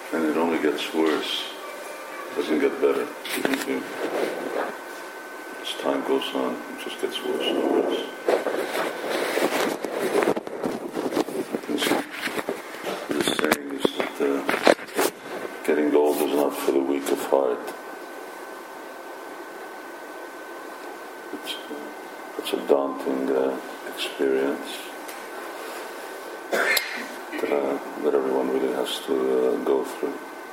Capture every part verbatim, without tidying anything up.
And it only gets worse. It doesn't get better. As time goes on, it just gets worse and worse. The saying is that uh, getting old is not for the weak of heart. It's, uh, it's a daunting uh, experience that, uh, that everyone really has to uh, go through.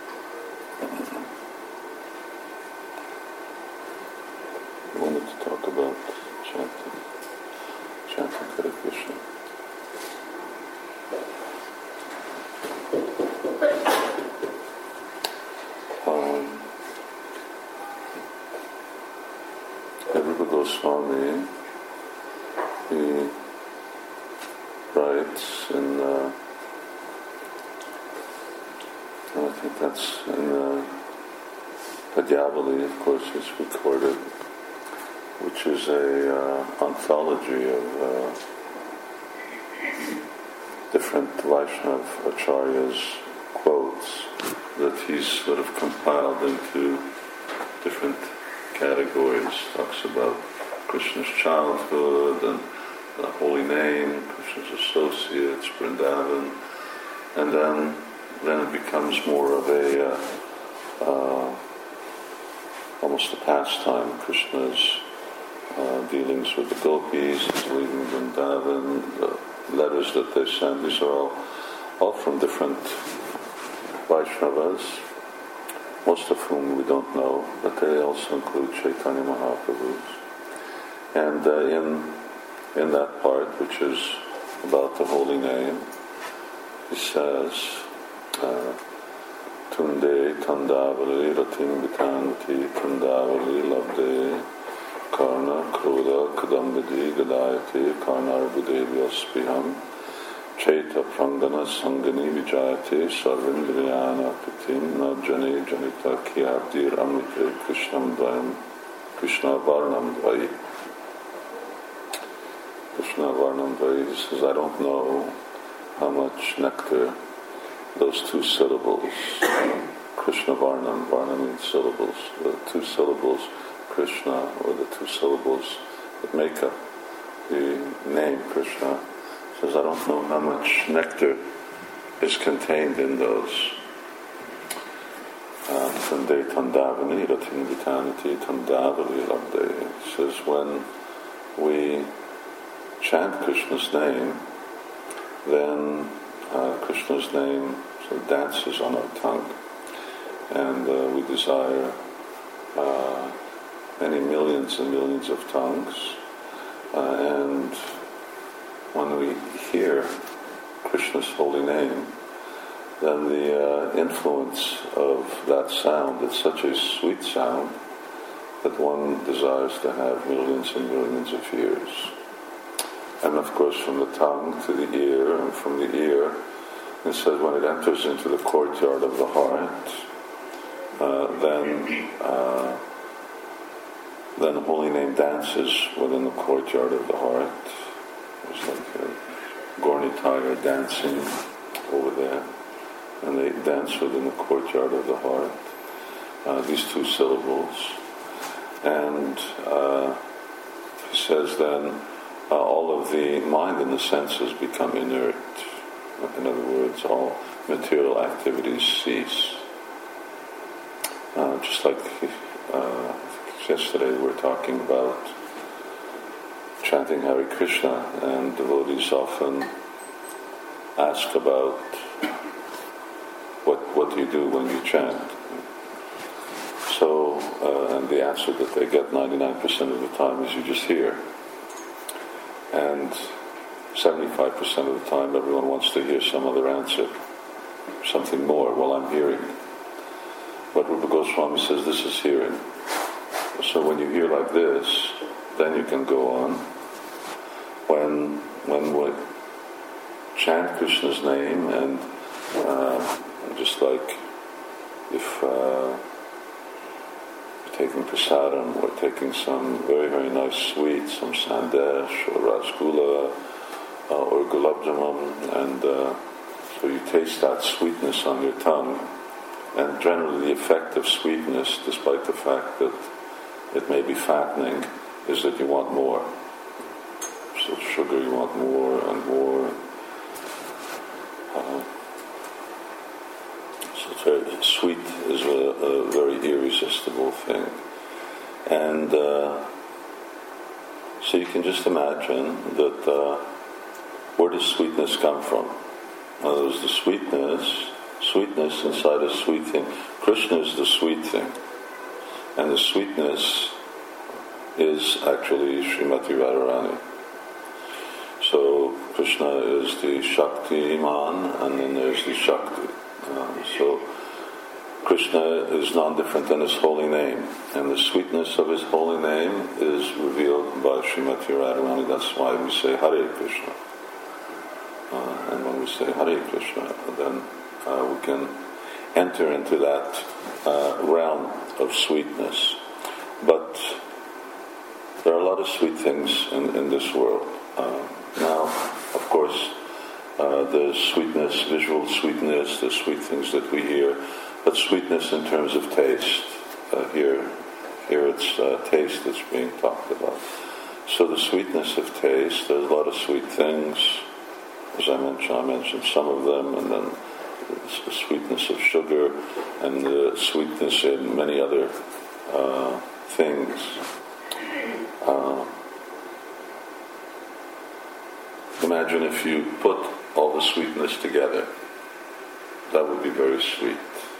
I wanted to talk about chanting, chanting Hare Krishna. Um, Rupa Goswami, he writes in, uh, I think that's in uh, Padyavali, of course, it's recorded, which is a uh, anthology of uh, different Vaishnava acharyas' quotes that he's sort of compiled into different categories. Talks about Krishna's childhood and the holy name, Krishna's associates, Vrindavan, and then then it becomes more of a uh, uh, almost a pastime. Krishna's uh, dealings with the gopis, his leaving Vrindavan, the letters that they send. These are all all from different Vaishnavas, most of whom we don't know, but they also include Chaitanya Mahaprabhu's. And uh, in in that part, which is about the holy name, he says, uh, Tunde Tandavali Ratim Vitanti Tandavali Labde Karna Kruda Kadambadi Gadayati Karnar Budevyas Chaita Prangana Sangani Vijayate Sarvindriyana Pitim Najane Janita Kyadir Amrite Krishnam Dvayam Krishna Varnam Dvayi. Krishna Varnam Dvayi, he says, I don't know how much nectar those two syllables, Krishna Varnam, Varnam means syllables, the two syllables, Krishna, or the two syllables that make up the name Krishna. Says, I don't know how much nectar is contained in those. Tande Tandavani Ratim Vitanati Tandavali Labde. Says, when we chant Krishna's name, then uh, Krishna's name sort of dances on our tongue, and uh, we desire uh, many millions and millions of tongues, uh, and when we hear Krishna's holy name, then the uh, influence of that sound, it's such a sweet sound that one desires to have millions and millions of ears. And of course from the tongue to the ear, and from the ear, it says when it enters into the courtyard of the heart, uh, then uh, then the holy name dances within the courtyard of the heart. There's like a Gornitaya dancing over there, and they dance within the courtyard of the heart. Uh, these two syllables, and uh, he says then uh, all of the mind and the senses become inert. In other words, all material activities cease. Uh, just like uh, yesterday we were talking about chanting Hare Krishna, and devotees often ask about what what do you do when you chant. So, uh, and the answer that they get ninety-nine percent of the time is you just hear. And seventy-five percent of the time everyone wants to hear some other answer, something more while I'm hearing. But Rupa Goswami says this is hearing. So when you hear like this, then you can go on. When when we chant Krishna's name, and uh, just like if uh, we're taking prasadam, we're taking some very, very nice sweet, some sandesh or rasgula uh, or gulab jamun, and uh, so you taste that sweetness on your tongue, And generally the effect of sweetness, despite the fact that it may be fattening, is that you want more. So sugar, you want more and more. Uh, so it's very, sweet is a, a very irresistible thing. And uh, so you can just imagine that uh, where does sweetness come from? In other words, the sweetness, sweetness inside a sweet thing. Krishna is the sweet thing. And the sweetness is actually Srimati Radharani. So Krishna is the Shakti-man, and then there's the Shakti. Uh, so Krishna is non-different than his holy name, and the sweetness of his holy name is revealed by Srimati Radharani. That's why we say Hare Krishna. Uh, and when we say Hare Krishna, then uh, we can enter into that uh, realm of sweetness. But there are a lot of sweet things in, in this world. Uh, now, of course, uh, there's sweetness, visual sweetness, there's sweet things that we hear, but sweetness in terms of taste. Uh, here, here it's uh, taste that's being talked about. So the sweetness of taste, there's a lot of sweet things. As I mentioned, I mentioned some of them, and then the sweetness of sugar, and the sweetness in many other uh, things. Uh, imagine if you put all the sweetness together. That would be very sweet.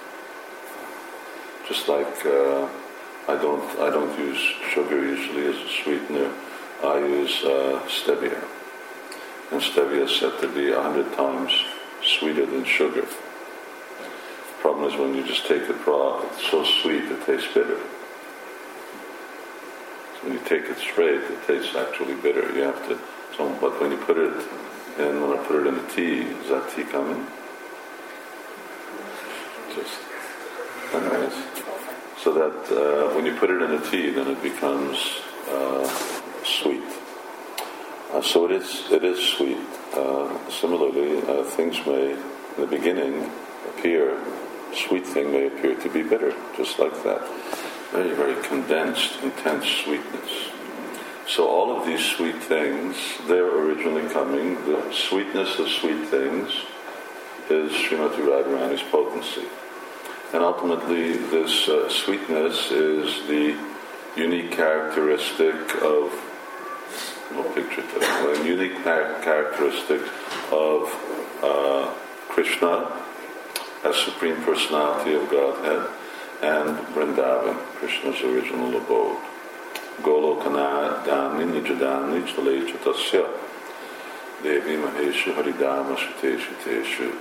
Just like uh, I don't, I don't use sugar usually as a sweetener. I use uh, stevia, and stevia is said to be a hundred times sweeter than sugar. The problem is when you just take it raw, it's so sweet it tastes bitter. So when you take it straight, it tastes actually bitter. You have to. So, but when you put it in, when I put it in the tea, is that tea coming? Just anyways. So that uh, when you put it in the tea, then it becomes uh, sweet. Uh, so it is. It is sweet. Uh, similarly, uh, things may, in the beginning, appear. Sweet thing may appear to be bitter, just like that. Very, very condensed, intense sweetness. So all of these sweet things, they're originally coming. The sweetness of sweet things is Srimati Radharani's potency. And ultimately, this uh, sweetness is the unique characteristic of, no picture to it, a unique characteristic of uh, Krishna as Supreme Personality of Godhead, and Vrindavan, Krishna's original abode. Golokana Dani Nijadani Chalei Chatasya Devi Mahesha Haridama Shiteshu Teshu.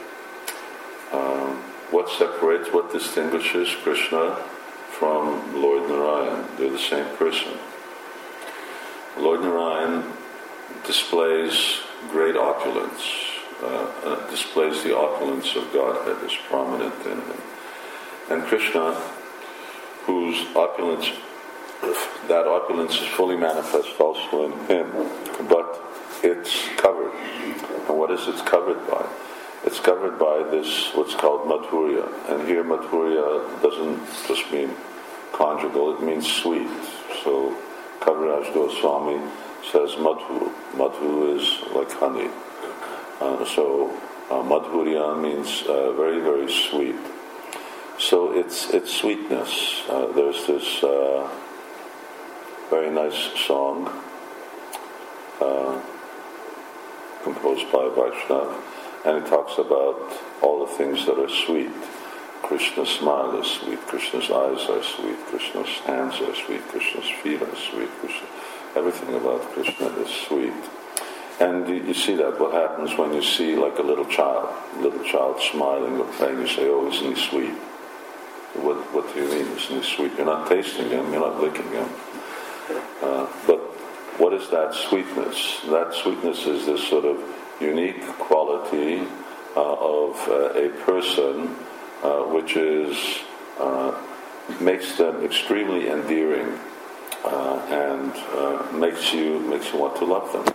What separates, what distinguishes Krishna from Lord Narayan? They're the same person. Lord Narayan displays great opulence, uh, uh, displays the opulence of Godhead is prominent in him. And Krishna, whose opulence, that opulence is fully manifest also in him, but it's covered. And what is it covered by? It's covered by this, what's called madhurya. And here madhurya doesn't just mean conjugal, it means sweet. So Kaviraj Goswami says madhu. Madhu is like honey. Uh, so uh, madhurya means uh, very, very sweet. So it's it's sweetness. Uh, there's this uh, very nice song uh, composed by Vaishnava, and it talks about all the things that are sweet. Krishna's smile is sweet, Krishna's eyes are sweet, Krishna's hands are sweet, Krishna's feet are sweet, Krishna, everything about Krishna is sweet. And you, you see that, what happens when you see like a little child, a little child smiling or playing, you say, oh, isn't he sweet? What, what do you mean, isn't he sweet? You're not tasting him, you're not licking him. Uh, but what is that sweetness? That sweetness is this sort of unique quality uh, of uh, a person uh, which is uh, makes them extremely endearing uh, and uh, makes you makes you want to love them.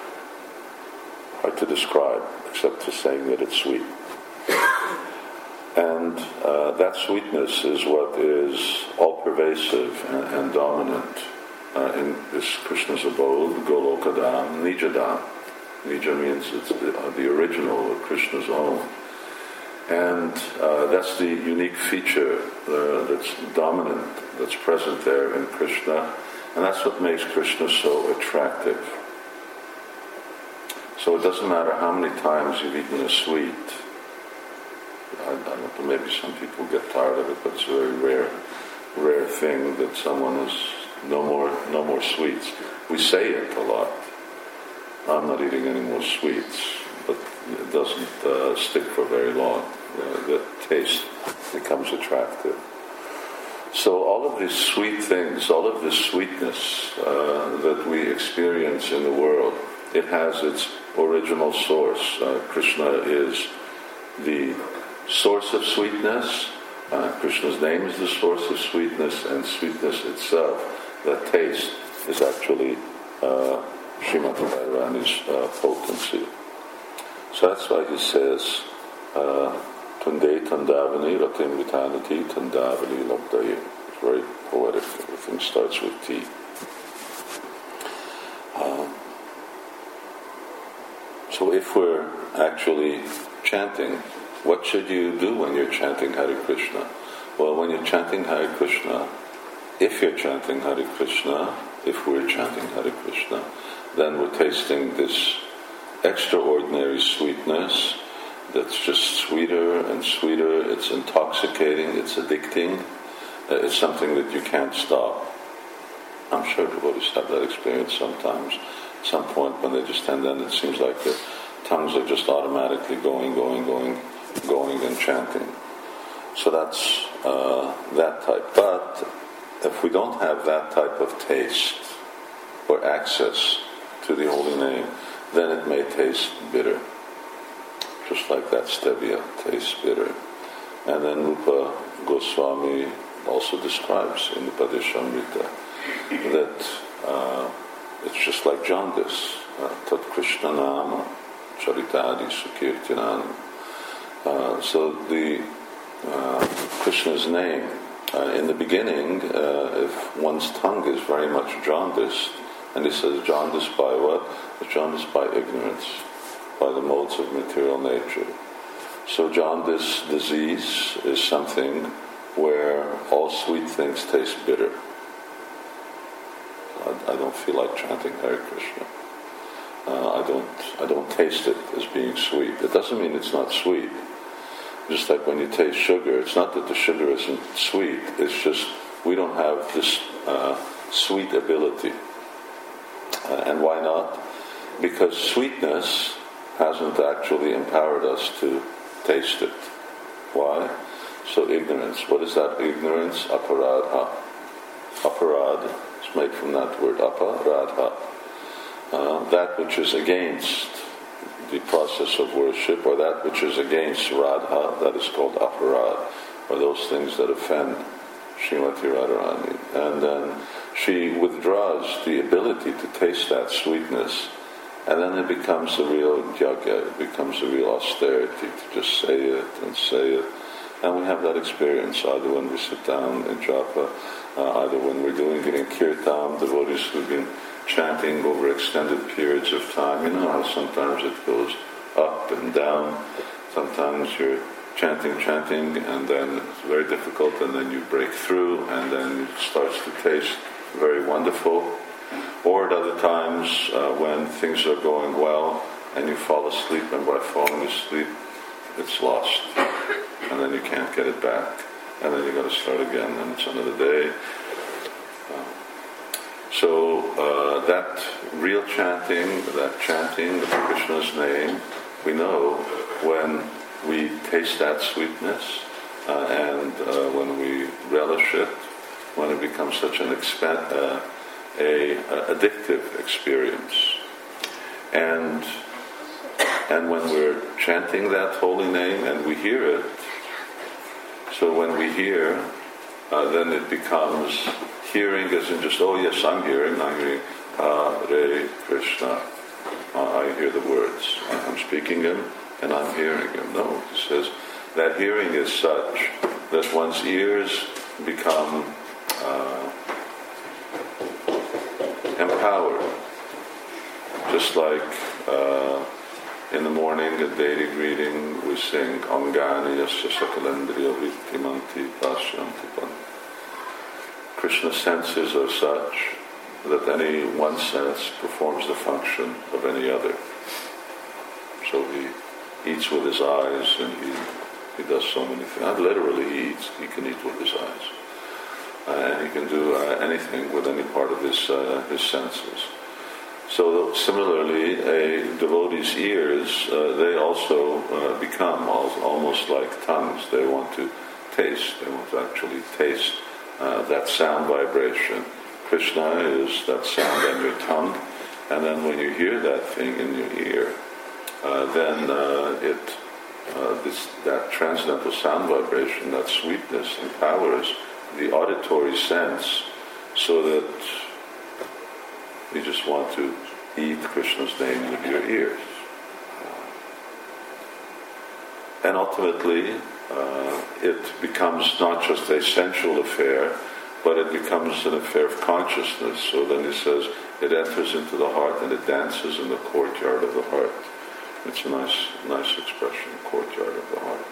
Hard to describe, except for saying that it's sweet. And uh, that sweetness is what is all-pervasive and, and dominant uh, in this Krishna's abode, Golokadam, Nijadam. Nija means it's the, uh, the original of Krishna's own. And uh, that's the unique feature uh, that's dominant, that's present there in Krishna. And that's what makes Krishna so attractive. So it doesn't matter how many times you've eaten a sweet. I, I don't know, maybe some people get tired of it, but it's a very rare, rare thing that someone is no more, no more sweets. We say it a lot. I'm not eating any more sweets, but it doesn't uh, stick for very long. Uh, the taste becomes attractive. So all of these sweet things, all of this sweetness uh, that we experience in the world, it has its original source. Uh, Krishna is the source of sweetness. Uh, Krishna's name is the source of sweetness, and sweetness itself, that taste, is actually uh, Srimati Radharani's uh, potency. So that's why he says, Tunde Tandavani Ratim Vitanati Tandavali Labdaye. It's very poetic. Everything starts with T. Uh, so if we're actually chanting, what should you do when you're chanting Hare Krishna? Well, when you're chanting Hare Krishna, if you're chanting Hare Krishna, if we're chanting Hare Krishna, then we're tasting this extraordinary sweetness that's just sweeter and sweeter. It's intoxicating, it's addicting, uh, it's something that you can't stop. I'm sure devotees have that experience sometimes. At some point when they just and then it seems like their tongues are just automatically going, going, going, going and chanting. So that's uh, that type. But if we don't have that type of taste or access to the holy name, then it may taste bitter. Just like that stevia tastes bitter. And then Rupa Goswami also describes in the Padeshamrita that uh, it's just like jaundice. Tat Krishna Nama Charitadi Sukirtinani. Uh, so the uh, Krishna's name, uh, in the beginning, uh, if one's tongue is very much jaundiced, and he says jaundiced by what? It's jaundiced by ignorance, by the modes of material nature. So jaundice disease is something where all sweet things taste bitter. I, I don't feel like chanting Hare Krishna. Uh, I don't. I don't taste it as being sweet. It doesn't mean it's not sweet. Just like when you taste sugar, it's not that the sugar isn't sweet. It's just we don't have this uh, sweet ability. Uh, and why not? Because sweetness hasn't actually empowered us to taste it. Why? So ignorance. What is that ignorance? Aparadha. Aparad is made from that word aparadha. Uh, that which is against the process of worship, or that which is against Radha, that is called aparad, or those things that offend Srimati Radharani. And then she withdraws the ability to taste that sweetness, and then it becomes a real yajna, it becomes a real austerity to just say it and say it. And we have that experience either when we sit down in japa, uh, either when we're doing it in kirtan, devotees who've been chanting over extended periods of time. You know how sometimes it goes up and down. Sometimes you're chanting, chanting, and then it's very difficult, and then you break through, and then it starts to taste very wonderful. Or at other times uh, when things are going well, and you fall asleep, and by falling asleep, it's lost. And then you can't get it back. And then you've got to start again, and it's another day. Uh, so uh, that real chanting, that chanting of Krishna's name, we know when we taste that sweetness, uh, and uh, when we relish it, when it becomes such an expen- uh, a, a addictive experience. And and when we're chanting that holy name and we hear it, so when we hear, uh, then it becomes hearing as in just, oh yes, I'm hearing, I'm hearing Hare Krishna. Uh, I hear the words. I'm speaking them and I'm hearing them. No, he says, that hearing is such that one's ears become uh, empowered. Just like uh, in the morning at daily greeting we sing Angani Yasya Sakalendriya Vittimanti Pasyanti Pan. Krishna's senses are such that any one sense performs the function of any other. So he eats with his eyes, and he he does so many things. Not literally he eats, he can eat with his eyes. Uh, and he can do uh, anything with any part of his, uh, his senses. So similarly, a devotee's ears, uh, they also uh, become almost like tongues. They want to taste, they want to actually taste uh, that sound vibration. Krishna is that sound on your tongue, and then when you hear that thing in your ear, uh, then uh, it uh, this that transcendental sound vibration, that sweetness, empowers the auditory sense, so that you just want to eat Krishna's name with your ears. And ultimately, uh, it becomes not just a sensual affair, but it becomes an affair of consciousness. So then he says, it enters into the heart and it dances in the courtyard of the heart. It's a nice, nice expression, courtyard of the heart.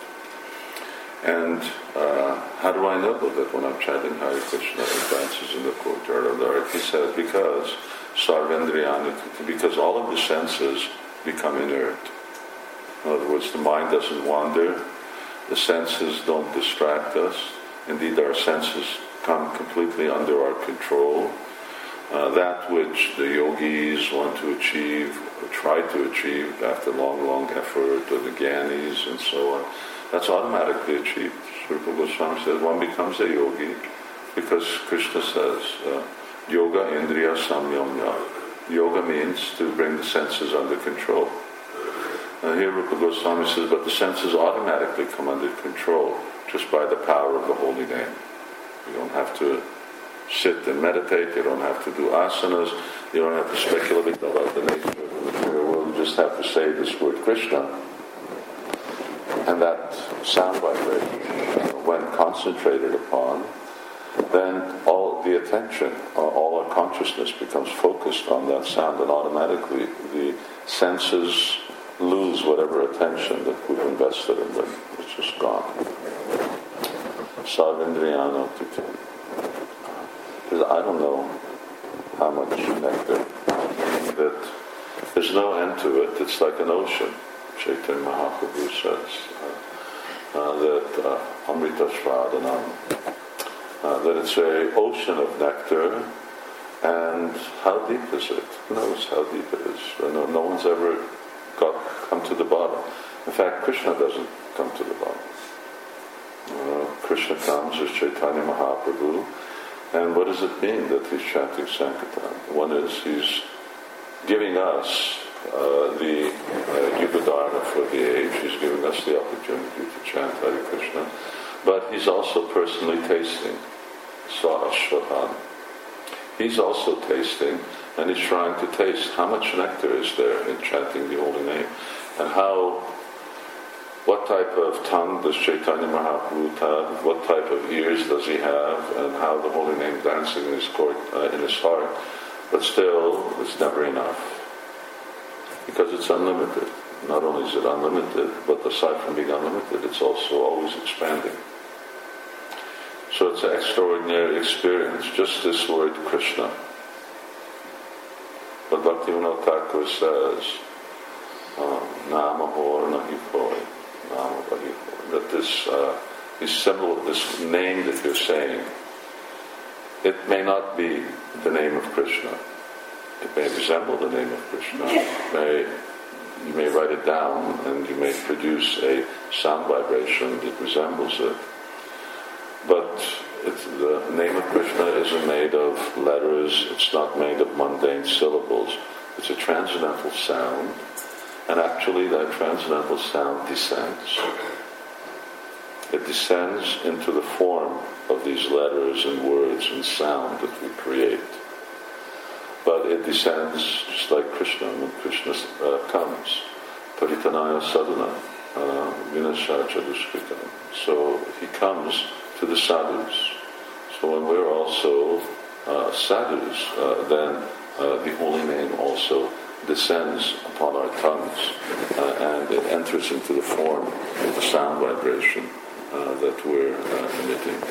And uh, how do I know that when I'm chanting Hare Krishna, it dances in the courtyard of the heart? He said, because sarvendriyani, because all of the senses become inert. In other words, the mind doesn't wander, the senses don't distract us. Indeed, our senses come completely under our control. Uh, that which the yogis want to achieve, or try to achieve after long, long effort, or the gyanis and so on, that's automatically achieved. Rupa Goswami says one becomes a yogi because Krishna says, uh, Yoga Indriya Samyamya. Yoga means to bring the senses under control. And here Rupa Goswami says, but the senses automatically come under control just by the power of the holy name. You don't have to sit and meditate, you don't have to do asanas, you don't have to speculate about the nature of the material world, you just have to say this word Krishna. And that sound vibration, when concentrated upon, then all the attention, all our consciousness becomes focused on that sound, and automatically the senses lose whatever attention that we've invested in them. It's just gone. Sarvendriyana Titi. Because I don't know how much nectar, that there's no end to it. It's like an ocean. Chaitanya Mahaprabhu says uh, uh, that uh, Amrita Shradanam, uh, that it's an ocean of nectar, and how deep is it? Who knows how deep it is? No, no one's ever got come to the bottom. In fact, Krishna doesn't come to the bottom. Uh, Krishna comes as Chaitanya Mahaprabhu, and what does it mean that he's chanting Sankirtan? One is he's giving us uh, the uh, Yugadharma for the age, he's giving us the opportunity to chant Hare Krishna, but he's also personally tasting Sva-Ashwadhan. He's also tasting, and he's trying to taste how much nectar is there in chanting the holy name, and how, what type of tongue does Chaitanya Mahaprabhu have, what type of ears does he have, and how the holy name dancing in his court, uh, in his heart. But still, it's never enough, because it's unlimited. Not only is it unlimited, but aside from being unlimited, it's also always expanding. So it's an extraordinary experience, just this word Krishna. But Bhaktivinoda Thakur says, Nama Hor Nahi Koi, Nama Bahi Hor, that this, uh, this symbol, this name that you're saying, it may not be the name of Krishna. It may resemble the name of Krishna. It may, you may write it down and you may produce a sound vibration that resembles it. But it's, the name of Krishna isn't made of letters, it's not made of mundane syllables. It's a transcendental sound, and actually that transcendental sound descends. It descends into the form of these letters and words and sound that we create. But it descends just like Krishna when Krishna uh, comes. Paritanaya sadhana. uh, vinasarcha dushkritam. So he comes to the sadhus. So when we're also uh, sadhus, uh, then uh, the holy name also descends upon our tongues uh, and it enters into the form of the sound vibration uh, that we're uh, emitting.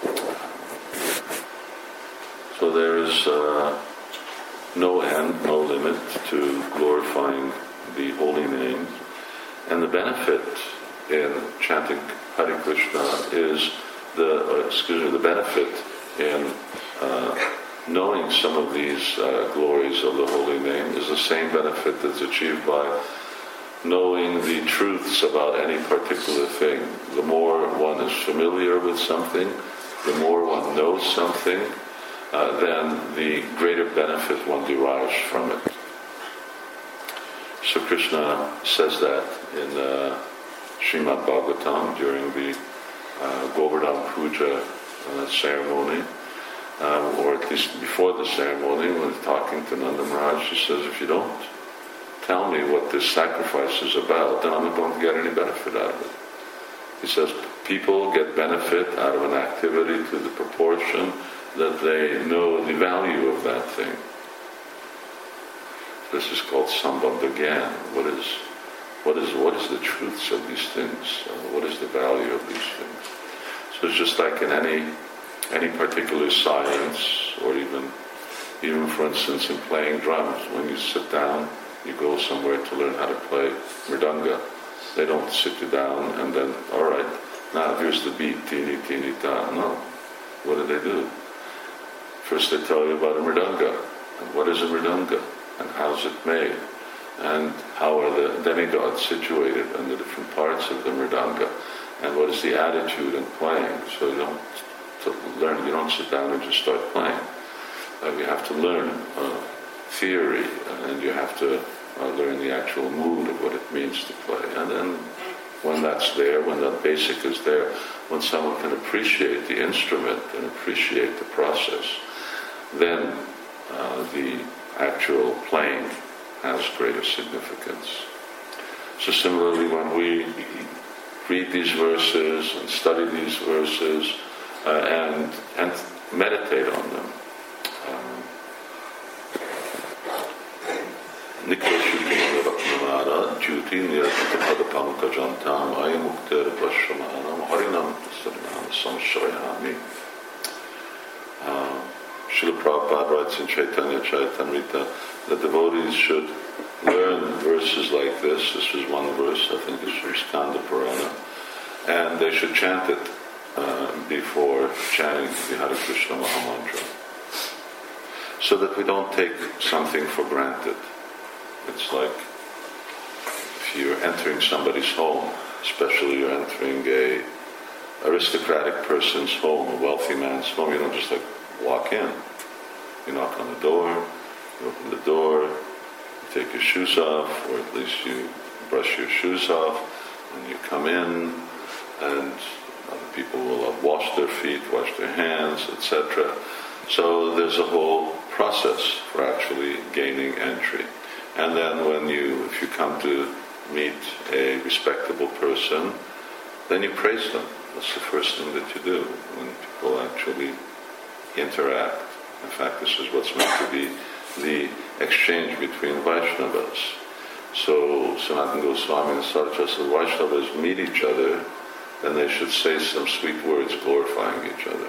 So there is uh, no end, no limit to glorifying the holy name. And the benefit in chanting Hare Krishna is the, uh, excuse me, the benefit in uh, knowing some of these uh, glories of the holy name is the same benefit that's achieved by knowing the truths about any particular thing. The more one is familiar with something, the more one knows something, uh, then the greater benefit one derives from it. So Krishna says that in uh, Srimad Bhagavatam during the uh, Govardhan Puja uh, ceremony, uh, or at least before the ceremony, when he's talking to Nanda Maharaj, he says, if you don't tell me what this sacrifice is about, then I'm not going to get any benefit out of it. He says, people get benefit out of an activity to the proportion that they know the value of that thing. This is called Sambandha Gyan. What is, what is, what is the truths of these things? Uh, what is the value of these things? So it's just like in any any particular science, or even, even for instance in playing drums. When you sit down, you go somewhere to learn how to play mridanga. They don't sit you down and then, all right, now here's the beat, teeny, teeny, ta. No. What do they do? First they tell you about a mridanga, and what is a mridanga, and how's it made, and how are the demigods situated in the different parts of the mridanga, and what is the attitude in playing. So you don't to learn, you don't sit down and just start playing. Uh, you have to learn uh, theory, and you have to uh, learn the actual mood of what it means to play. And then when that's there, when that basic is there, when someone can appreciate the instrument and appreciate the process, then uh, the actual playing has greater significance. So similarly, when we read these verses and study these verses uh, and and meditate on them, Niklashuddhamara Jyoti Nirapadapamukajantam Ayamukter Vashamanam Harinam Sarinam Samshrayami. Srila Prabhupada writes in Chaitanya Chaitamrita that devotees should learn verses like this. This is one verse, I think it's from Skanda Purana, and they should chant it uh, before chanting the Hare Krishna Mahamantra, so that we don't take something for granted. It's like if you're entering somebody's home, especially you're entering a aristocratic person's home, a wealthy man's home, you don't just like walk in. You knock on the door, you open the door, you take your shoes off, or at least you brush your shoes off, and you come in, and other people will have washed their feet, washed their hands, et cetera. So there's a whole process for actually gaining entry. And then when you, if you come to meet a respectable person, then you praise them. That's the first thing that you do when people actually interact. In fact, this is what's meant to be the exchange between Vaishnavas. So Sanatana Goswami and Saraswati said, Vaishnavas meet each other, then they should say some sweet words glorifying each other.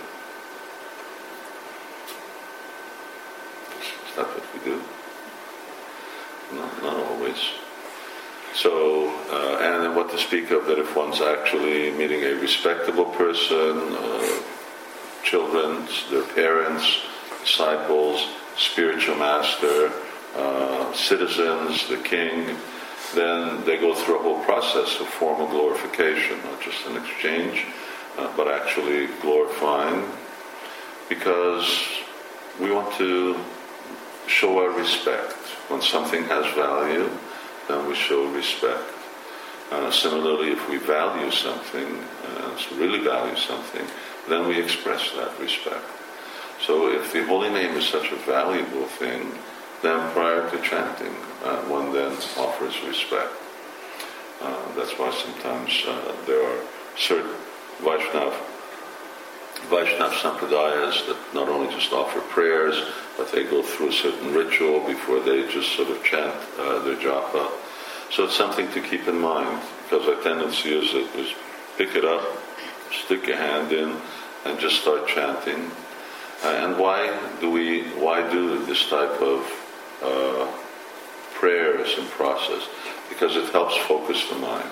Is that what we do? No, not always. So, uh, and then what to speak of that if one's actually meeting a respectable person, uh, children, their parents, disciples, spiritual master, uh, citizens, the king, then they go through a whole process of formal glorification, not just an exchange, uh, but actually glorifying, because we want to show our respect. When something has value, then we show respect. Uh, similarly, if we value something, uh, so really value something, then we express that respect. So if the holy name is such a valuable thing, then prior to chanting, uh, one then offers respect. Uh, that's why sometimes uh, there are certain Vaishnav, Vaishnav Sampradayas that not only just offer prayers, but they go through a certain ritual before they just sort of chant uh, their japa. So it's something to keep in mind, because our tendency is, is pick it up, stick your hand in, and just start chanting. Uh, and why do we, why do this type of uh, prayers and process? Because it helps focus the mind.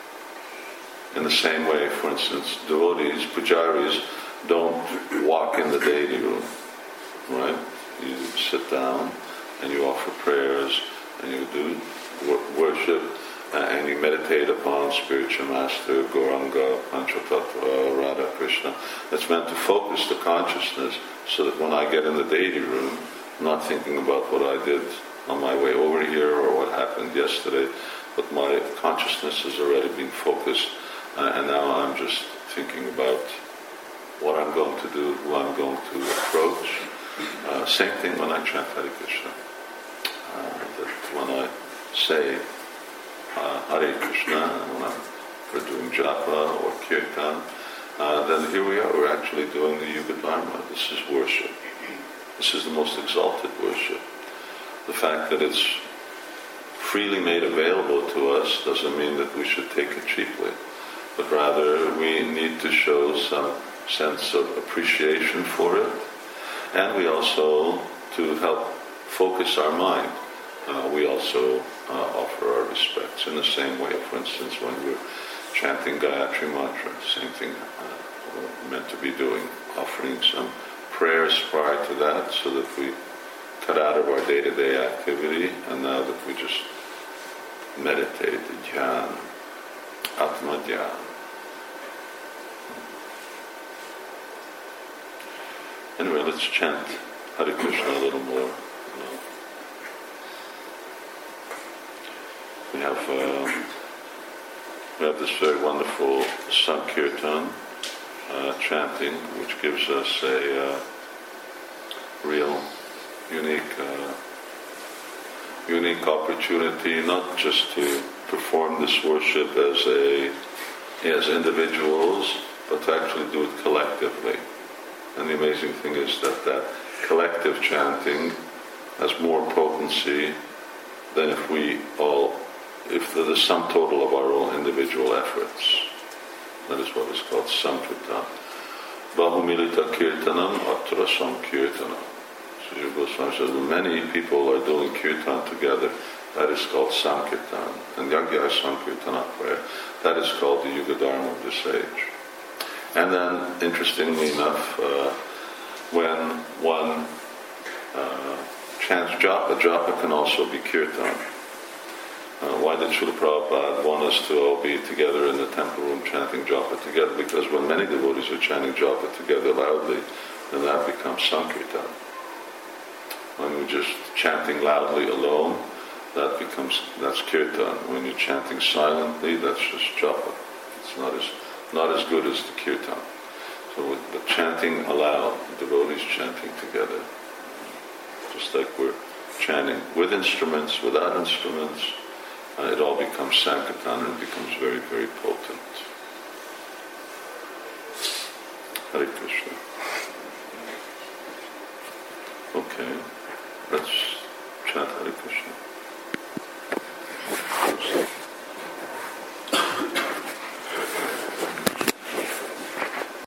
In the same way, for instance, devotees, pujaris, don't walk in the deity room, right? You sit down and you offer prayers and you do worship uh, and you meditate upon spiritual master, Gauranga, Panchatattva, Radha Krishna. That's meant to focus the consciousness so that when I get in the deity room, I'm not thinking about what I did on my way over here or what happened yesterday, but my consciousness has already been focused uh, and now I'm just thinking about what I'm going to do, who I'm going to approach. Uh, same thing when I chant Hare Krishna. Uh, that when I say uh, Hare Krishna, when I'm, we're doing japa or kirtan, uh, then here we are, we're actually doing the Yuga Dharma. This is worship. This is the most exalted worship. The fact that it's freely made available to us doesn't mean that we should take it cheaply, but rather we need to show some sense of appreciation for it, and we also, to help focus our mind, uh, we also uh, offer our respects in the same way. For instance, when we're chanting Gayatri Mantra, same thing uh, we're meant to be doing, offering some prayers prior to that so that we cut out of our day-to-day activity, and now that we just meditate, dhyan, atma dhyan. Anyway, let's chant Hare Krishna a little more. We have uh, we have this very wonderful Sankirtan uh, chanting, which gives us a uh, real, unique, uh, unique opportunity, not just to perform this worship as a as individuals, but to actually do it collectively. And the amazing thing is that that collective chanting has more potency than if we all, if the sum total of our own individual efforts. That is what is called Sankirtan. Bahumilita Kirtanam Atra Sankirtanam. So Jiva Goswami says, when many people are doing kirtan together, that is called Sankirtan. And Yagya Sankirtana prayer, that is called the Yuga Dharma of this age. And then, interestingly enough, uh, when one uh, chants japa, japa can also be kirtan. Uh, why did Srila Prabhupada want us to all be together in the temple room chanting japa together? Because when many devotees are chanting japa together loudly, then that becomes sankirtan. When we're just chanting loudly alone, that becomes, that's kirtan. When you're chanting silently, that's just japa. It's not as not as good as the kirtan. So with the chanting aloud, devotees chanting together, just like we're chanting with instruments, without instruments, uh, it all becomes sankirtan and becomes very, very potent. Hare Krishna.